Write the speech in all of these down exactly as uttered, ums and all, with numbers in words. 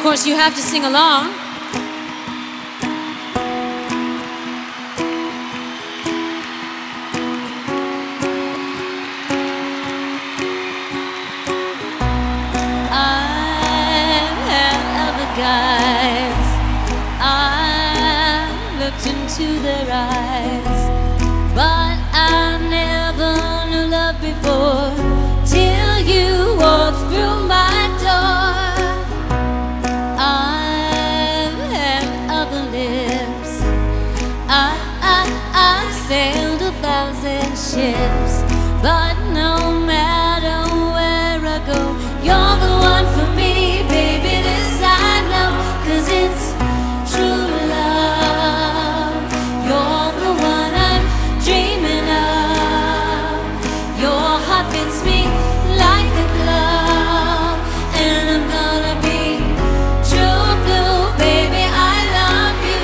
of course, you have to sing along. I've had other guys, I've looked into their eyes, but I never knew love before till you walked through my door. I've had other lips, I, I, I sailed a thousand ships, but no matter where I go, you're the one for me, baby, this I know, 'cause it's true love. You're the one I'm dreaming of. Your heart fits me like a glove, and I'm gonna be true blue, baby, I love you.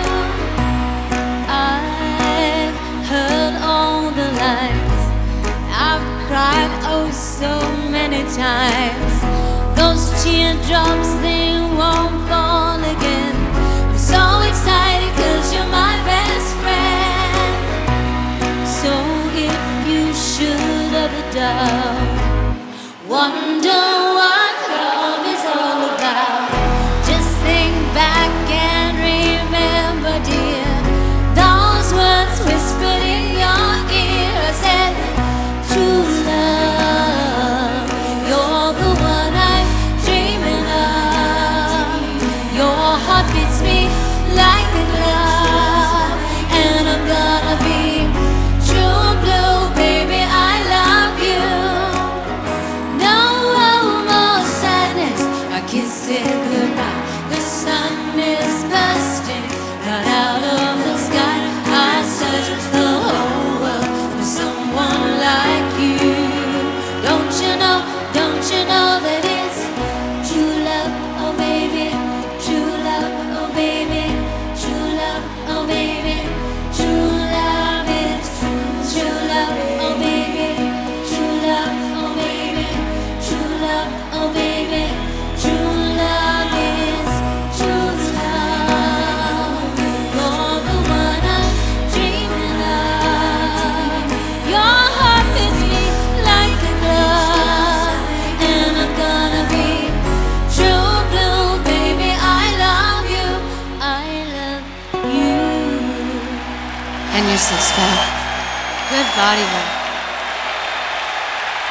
I've heard all the lights, I've cried oh so many times. Those teardrops, they won't fall again. I'm so excited 'cause you're my best friend. So if you should ever doubt, wonder what love is all about, just think back and remember, dear, those words whispered in your ear. I said, true love, you're the one I'm dreaming of. Your heart fits me like a glove, and I'm gonna be true blue, baby, I love you. No more sadness, I kiss it goodbye. The sun is bursting right out of the sky. I search the whole world for someone like you. Don't you know, don't you know that it's true love, oh baby, true love, oh baby, true love, oh baby, true love is true love, oh baby, true love, oh baby, true love, oh baby, true love is true love. You're the one I'm dreaming of. Your heart fits me like a glove, and I'm gonna be true blue, baby, I love you, I love you. And your six pack. Good body work.